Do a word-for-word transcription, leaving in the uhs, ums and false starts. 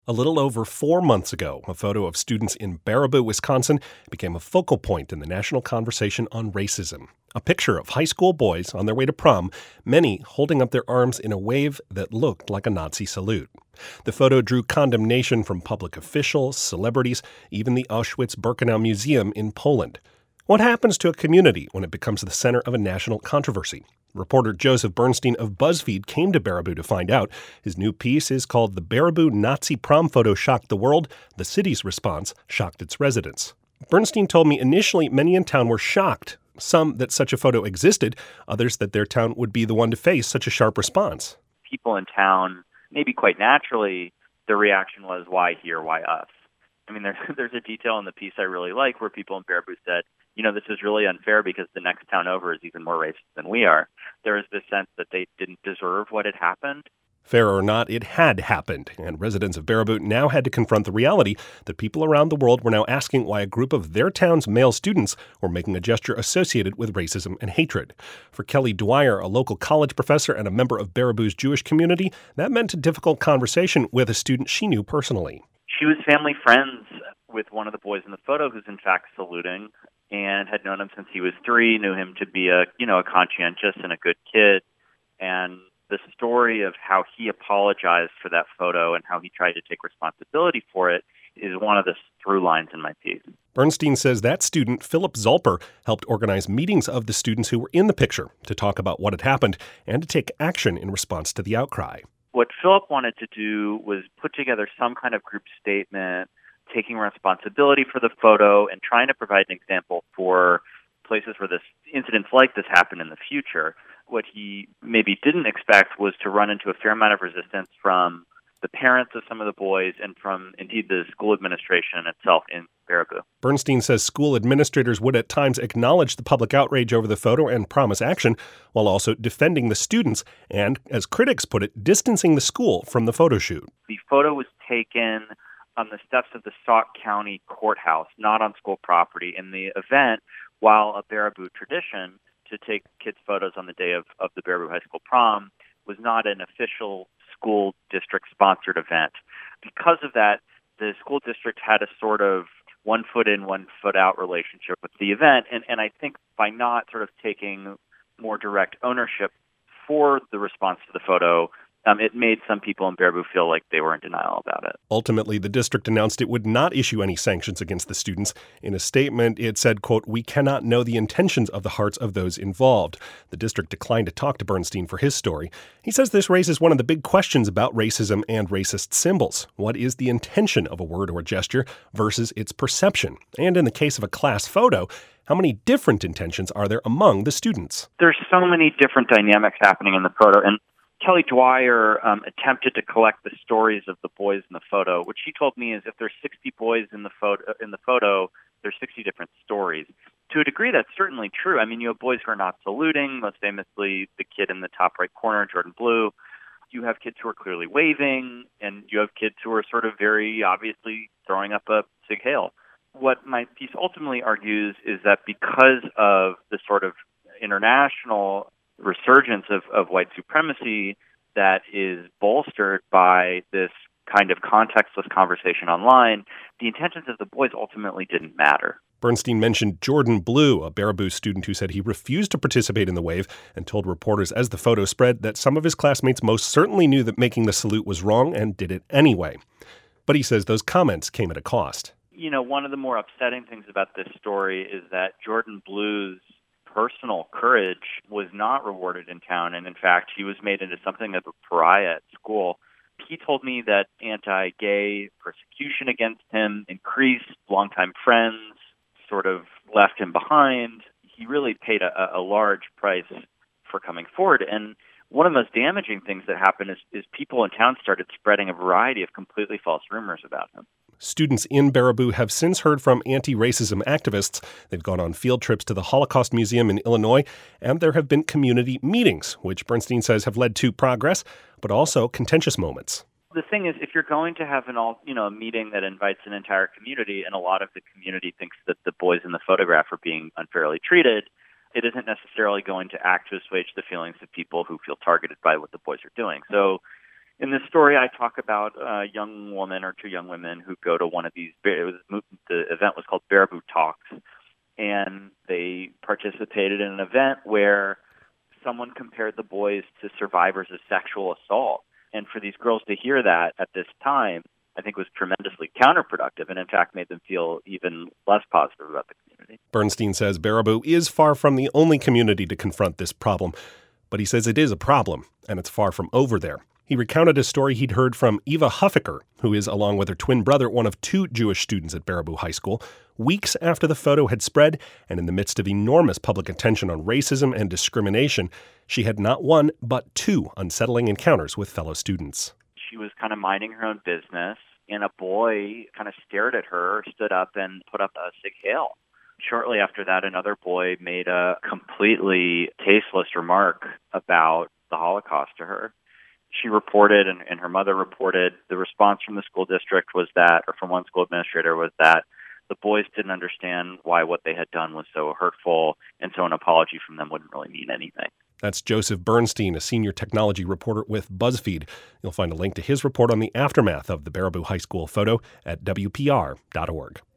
A little over four months ago, a photo of students in Baraboo, Wisconsin, became a focal point in the national conversation on racism. A picture of high school boys on their way to prom, many holding up their arms in a wave that looked like a Nazi salute. The photo drew condemnation from public officials, celebrities, even the Auschwitz-Birkenau Museum in Poland. What happens to a community when it becomes the center of a national controversy? Reporter Joseph Bernstein of BuzzFeed came to Baraboo to find out. His new piece is called "The Baraboo Nazi Prom Photo Shocked the World. The City's Response Shocked Its Residents." Bernstein told me initially many in town were shocked, some that such a photo existed, others that their town would be the one to face such a sharp response. People in town, maybe quite naturally, their reaction was, why here, why us? I mean, there's, there's a detail in the piece I really like where people in Baraboo said, you know, this is really unfair because the next town over is even more racist than we are. There was this sense that they didn't deserve what had happened. Fair or not, it had happened, and residents of Baraboo now had to confront the reality that people around the world were now asking why a group of their town's male students were making a gesture associated with racism and hatred. For Kelly Dwyer, a local college professor and a member of Baraboo's Jewish community, that meant a difficult conversation with a student she knew personally. She was family friends with one of the boys in the photo who's in fact saluting, and had known him since he was three, knew him to be a, you know, a conscientious and a good kid. And the story of how he apologized for that photo and how he tried to take responsibility for it is one of the through lines in my piece. Bernstein says that student, Philip Zolper, helped organize meetings of the students who were in the picture to talk about what had happened and to take action in response to the outcry. What Philip wanted to do was put together some kind of group statement, taking responsibility for the photo and trying to provide an example for places where this incidents like this happen in the future. What he maybe didn't expect was to run into a fair amount of resistance from the parents of some of the boys and from, indeed, the school administration itself in Baraboo. Bernstein says school administrators would at times acknowledge the public outrage over the photo and promise action, while also defending the students and, as critics put it, distancing the school from the photo shoot. The photo was taken on the steps of the Sauk County Courthouse, not on school property. In the event, while a Baraboo tradition to take kids' photos on the day of, of the Baraboo High School prom was not an official school district-sponsored event. Because of that, the school district had a sort of one foot in, one foot out relationship with the event. And, and I think by not sort of taking more direct ownership for the response to the photo, Um, it made some people in Baraboo feel like they were in denial about it. Ultimately, the district announced it would not issue any sanctions against the students. In a statement, it said, quote, "We cannot know the intentions of the hearts of those involved." The district declined to talk to Bernstein for his story. He says this raises one of the big questions about racism and racist symbols. What is the intention of a word or gesture versus its perception? And in the case of a class photo, how many different intentions are there among the students? There's so many different dynamics happening in the photo, and Kelly Dwyer um, attempted to collect the stories of the boys in the photo. What she told me is if there's sixty boys in the photo, in the photo, there's sixty different stories. To a degree, that's certainly true. I mean, you have boys who are not saluting, most famously the kid in the top right corner, Jordan Blue. You have kids who are clearly waving, and you have kids who are sort of very obviously throwing up a Sig Heil. What my piece ultimately argues is that because of the sort of international resurgence of, of white supremacy that is bolstered by this kind of contextless conversation online, the intentions of the boys ultimately didn't matter. Bernstein mentioned Jordan Blue, a Baraboo student who said he refused to participate in the wave and told reporters as the photo spread that some of his classmates most certainly knew that making the salute was wrong and did it anyway. But he says those comments came at a cost. You know, one of the more upsetting things about this story is that Jordan Blue's personal courage was not rewarded in town, and in fact, he was made into something of a pariah at school. He told me that anti-gay persecution against him increased, longtime friends sort of left him behind. He really paid a, a large price for coming forward, and one of the most damaging things that happened is, is people in town started spreading a variety of completely false rumors about him. Students in Baraboo have since heard from anti-racism activists. They've gone on field trips to the Holocaust Museum in Illinois, and there have been community meetings, which Bernstein says have led to progress, but also contentious moments. The thing is, if you're going to have an all, you know, a meeting that invites an entire community, and a lot of the community thinks that the boys in the photograph are being unfairly treated, it isn't necessarily going to act to assuage the feelings of people who feel targeted by what the boys are doing. So In this story, I talk about a young woman or two young women who go to one of these. It was the event was called Baraboo Talks, and they participated in an event where someone compared the boys to survivors of sexual assault. And for these girls to hear that at this time, I think was tremendously counterproductive and, in fact, made them feel even less positive about the community. Bernstein says Baraboo is far from the only community to confront this problem, but he says it is a problem, and it's far from over there. He recounted a story he'd heard from Eva Huffaker, who is, along with her twin brother, one of two Jewish students at Baraboo High School, weeks after the photo had spread, and in the midst of enormous public attention on racism and discrimination, she had not one, but two unsettling encounters with fellow students. She was kind of minding her own business, and a boy kind of stared at her, stood up, and put up a Sig Heil. Shortly after that, another boy made a completely tasteless remark about the Holocaust to her. She reported, and, and her mother reported, the response from the school district was that, or from one school administrator, was that the boys didn't understand why what they had done was so hurtful, and so an apology from them wouldn't really mean anything. That's Joseph Bernstein, a senior technology reporter with BuzzFeed. You'll find a link to his report on the aftermath of the Baraboo High School photo at W P R dot org.